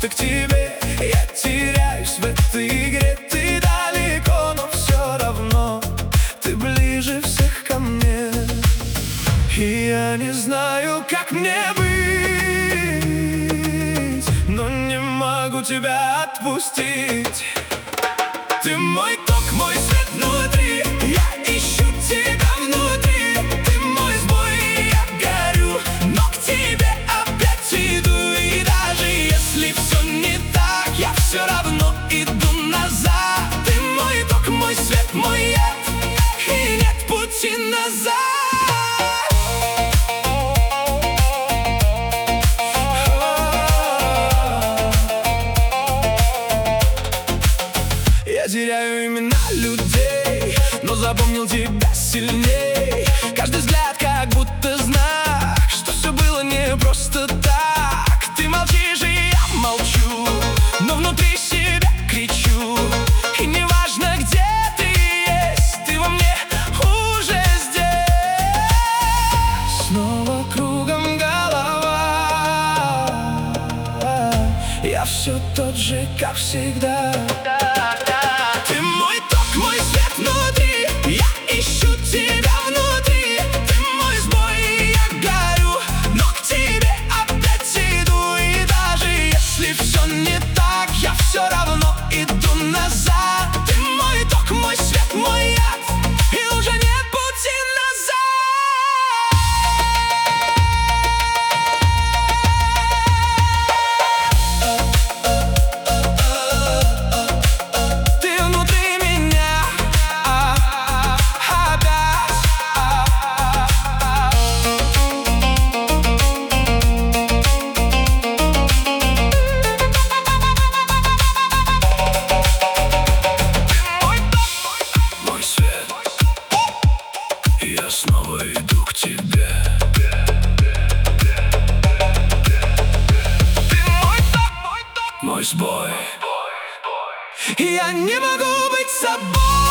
будто к тебе. Я теряюсь в этой игре, ты далеко, но все равно ты ближе всех ко мне. И я не знаю, как мне быть, но не могу тебя отпустить. Ты мой ток, мой свет внутри, я ищу тебя внутри. Ты мой сбой, я горю, но к тебе опять иду. И даже если все не так, я все равно иду назад. Ты мой ток, мой свет, мой яд, и нет пути назад. Я теряю имена людей, но запомнил тебя сильней. Каждый взгляд как будто знак, что все было не просто так. Ты молчишь, и я молчу, но внутри себя кричу. И неважно, где ты есть, ты во мне уже здесь. Снова кругом голова, я все тот же, как всегда. Ты мой ток, мой свет внутри, я ищу тебя внутри. Ты мой сбой, я горю, но к тебе опять иду. И даже если все не так, я все равно иду назад. Ты мой ток, мой свет, мой яд, и уже нет пути назад. Ты внутри меня опять. Мой ток, мой свет, и я снова иду к тебе. Ты мой ток, мой сбой, и я не могу быть собой.